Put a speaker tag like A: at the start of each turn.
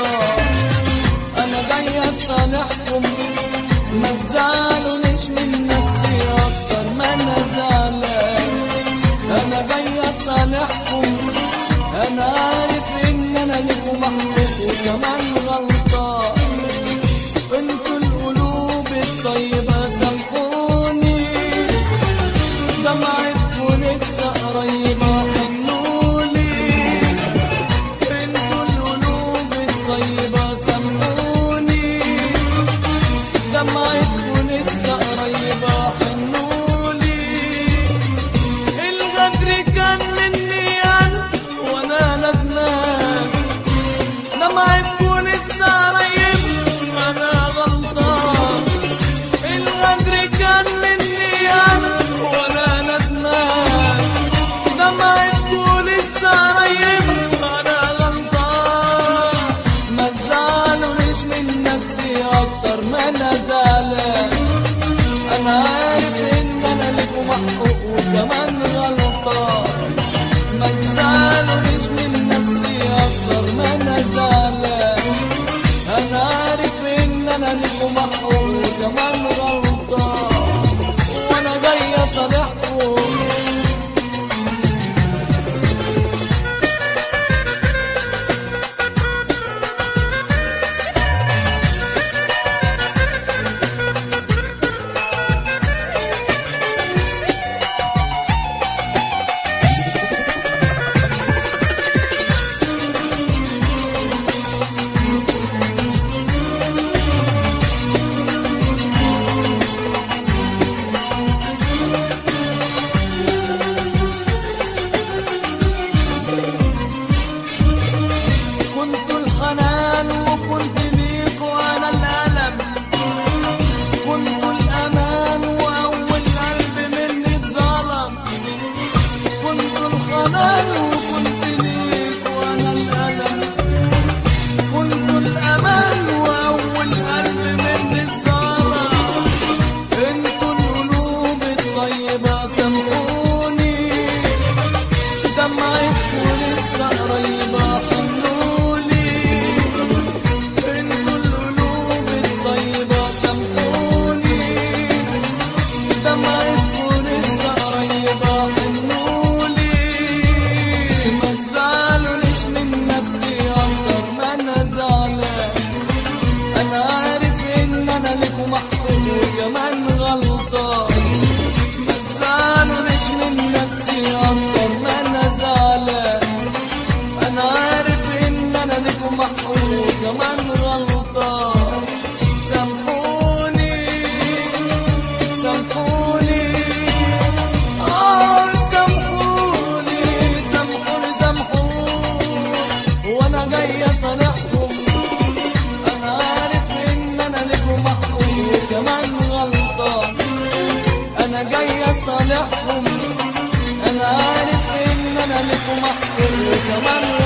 A: غلطان. انا جاي اصالحكم، ما تزعلونيش من نفسي اكتر ما انا زعلان. انا جاي اصالحكم، انا عارف ان انا ليكم محبوب وكمان غلطان. انتوا القلوب الطيبة سامحوني، دمعتكوا لسه قريبة حنولي. انتوا القلوب الطيبة سامحوني، دمعتكوا لسه قريبة حنولي. الغدر كان مني انا وانا ندمان، دمعتكوا لسه قريبة انا غلطان. الغدر كان مني انا وانا ندمان، دمعتكوا لسه قريبة انا غلطان. ما تزعلونيش من نفسي اكتر ما انا زعلان. انا عارف ان انا ليكم محقوق وكمان غلطان. ما تزعلونيش من نفسي اكتر ما انا زعلان. انا عارف ان انا ليكم محقوق وكمان غلطان، وانا جاي اصالحكم. كنتوا الحنان وكنت ليكوا انا الألم، كنتوا الأمان وأول قلب مني اتظلم. كنتوا الحنان وكنت ليكوا انا الألم، كنتوا الأمان وأول قلب مني اتظلم. انتوا القلوب الطيبة سامحوني، دمعتكوا لسه قريبة حنولي. انتوا القلوب الطيبة سامحوني، دمعتكوا لسه قريبة حنولي. ما تزعلونيش من نفسي اكتر ما انا زعلان. انا عارف ان انا ليكم محقوق وكمان غلطان. ما تزعلونيش من نفسي اكتر ما انا زعلان. انا عارف ان انا ليكم محقوق وكمان غلطان. سامحوني سامحوني، سامحوني سامحوني سامحوني، وانا جاي اصالحكم. انا عارف ان انا ليكم محقوق وكمان غلطان. انا جاي اصالحكم، انا عارف ان انا ليكم محقوق وكمان